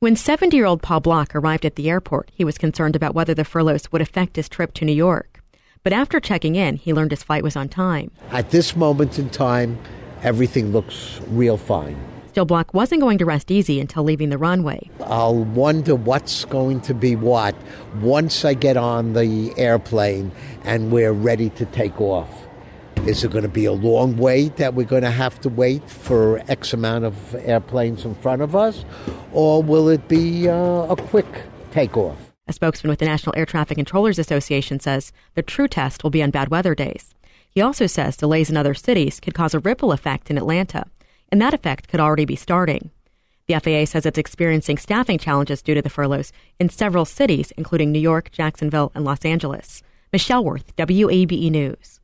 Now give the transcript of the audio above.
When 70-year-old Paul Block arrived at the airport, he was concerned about whether the furloughs would affect his trip to New York. But after checking in, he learned his flight was on time. At this moment in time, everything looks real fine. Still, Block wasn't going to rest easy until leaving the runway. I'll wonder what's going to be what once I get on the airplane and we're ready to take off. Is it going to be a long wait that we're going to have to wait for X amount of airplanes in front of us? Or will it be a quick takeoff? A spokesman with the National Air Traffic Controllers Association says the true test will be on bad weather days. He also says delays in other cities could cause a ripple effect in Atlanta, and that effect could already be starting. The FAA says it's experiencing staffing challenges due to the furloughs in several cities, including New York, Jacksonville, and Los Angeles. Michelle Worth, WABE News.